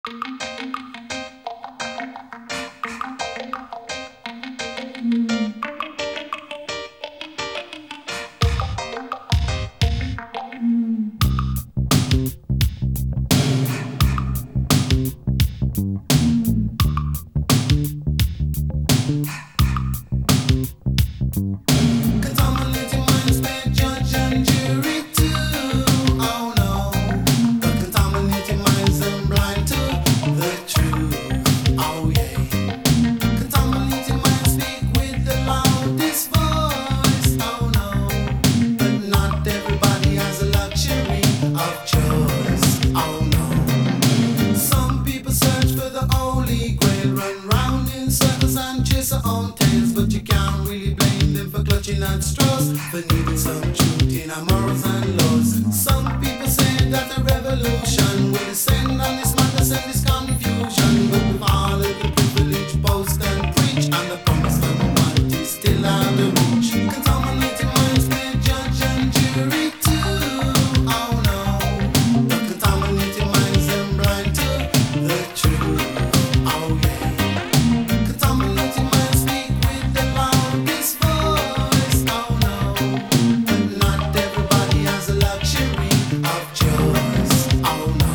Contaminating minds may judge and jury too. Oh no, but contaminating minds and blind to the truth. Oh yeah, contaminating minds speak with the loudest voice. Oh no, but not everybody has a luxury of choice. Oh no, some people search for the holy grail, run round in circles and chase their own tails, but you can't really blame them for clutching at straws, for needing some truth in our morals and laws. Some people say that the revolution will descend on this madness and this confusion, but we've all of the privilege, boast and preach, and the promise of humanity still out of reach. Contaminating minds may judge and jury too. Oh no, but contaminating minds and blind to the truth. Oh yeah, contaminating minds speak with the loudest voice. Oh no, but not everybody has a luxury of choice. Oh no.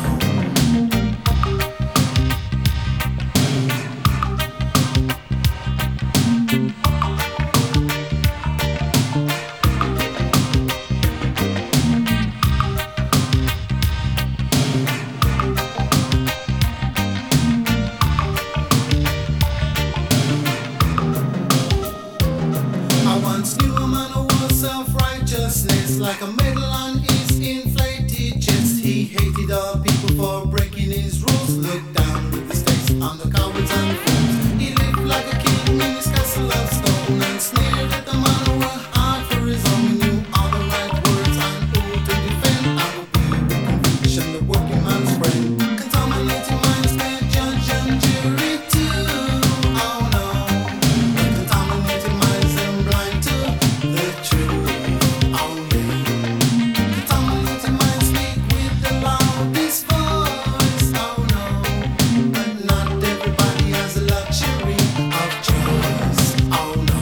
I once knew a man who was self-righteousness, like a medal on his inflated chest. He hated all people for breaking his rules, looked down with disdace on the cowards and fools. He lived like a king in his castle of stone, and sneered at the man who worked hard for his own. He knew all the right words and who to defend. I would be with conviction, the working man's friend. Contaminating minds may judge and jury too. Oh no, but contaminating minds and blind to the truth. Oh yeah, contaminating minds speak with the loudest voice. Oh no, but not everybody has a luxury of choice. Oh no,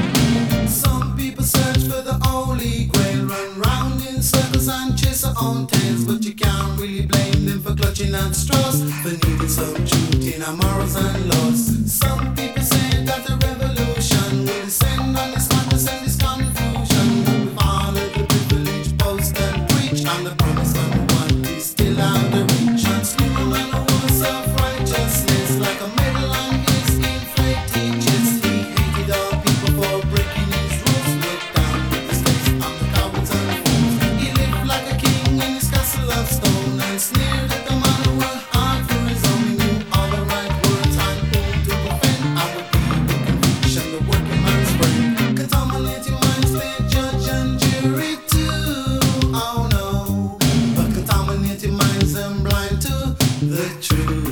some people search for the holy grail, run round in circles and chase their own tails, but you can't really blame them for clutching at straws, for needing some truth in our morals and laws. Some people say that the revolution will descend on this madness and this confusion, but with all of the privilege, boast and preach, and the promise of one is still out of reach. Once knew a man who was self-righteousness, like a medal on his inflated chest. He hated all people for breaking his rules, looked down with disdace on the cowards and fools. He lived like a king in his castle of stone, and sneered at the man who worked hard for his own. He knew all the right words and who to defend. I would be with conviction, the working man's friend. Contaminating minds may judge and jury too. Oh no, but contaminating minds and blind to the truth.